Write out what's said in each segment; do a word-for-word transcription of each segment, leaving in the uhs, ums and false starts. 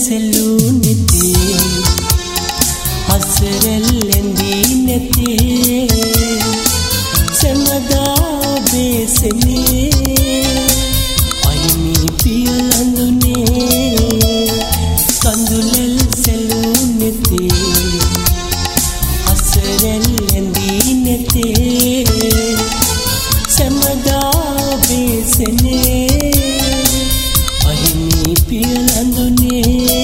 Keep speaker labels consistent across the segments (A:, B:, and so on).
A: සෙලූ නෙතේ හසරෙල්ලෙන්දී නෙතේ සමදා බේසනේ අහිමි පියලඳුනේ කඳුලෙල් සෙලූ නෙතේ හසරෙල්ලෙන්දී නෙතේ සමදා බේසනේ අහිමි පියලඳුනේ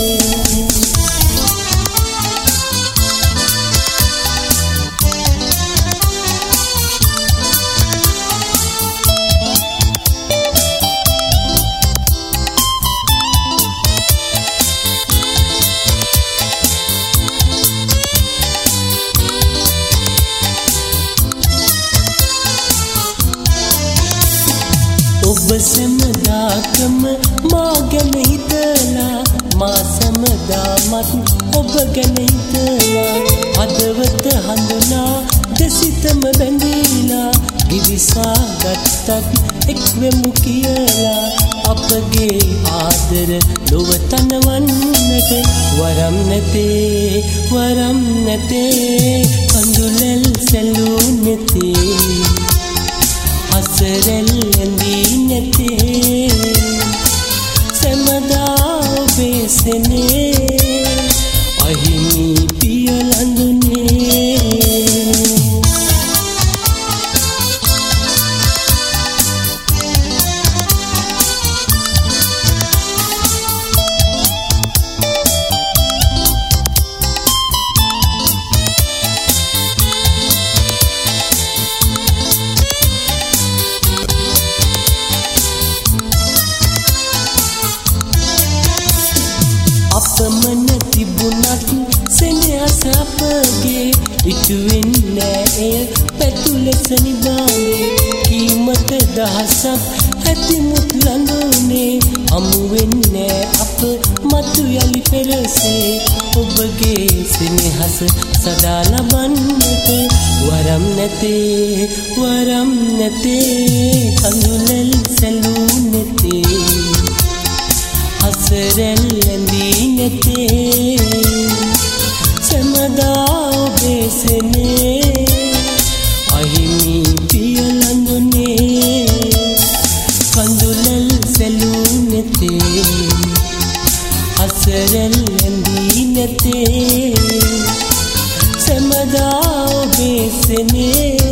A: ඔබ සැමදාකම මා ගැන හිතලා මා සැමදාමත් ඔබ ගැන හිතලා හදවත හඳුනා දෙසිතම බැඳීලා ගිවිසා ගත්තත් එක්වෙමු කියලා අපගේ ආදර ලොව තනවන්නට වරම් නැතේ වරම් නැතේ කඳුලෙල් සැලූ නැතේ හසරෙල්ලෙන්දී නෙතේ සමදා බේසනේ අහිමි පියලඳුනේ අපමණ තිබුණත් සෙනෙහස අපගේ ඉටු වෙන්නේ එය පැතුලෙස නිදානේ කීමත දහසක් ඇතිමුත් ළඟුනේ හමු වෙන්නේ අප මතු යලි පෙරසේ ඔබගේ සෙනෙහස සදා ලබන්නට වරම් නැතේ වරම් නැතේ කඳුලෙල් සැලූ නැතේ හසරෙල්ලෙන්දී නෙතේ සමදා බේසනේ අහිමි පියලඳුනේ කඳුලෙල් සැලූ නෙතේ හසරෙල්ලෙන්දී නෙතේ සමදා බේසනේ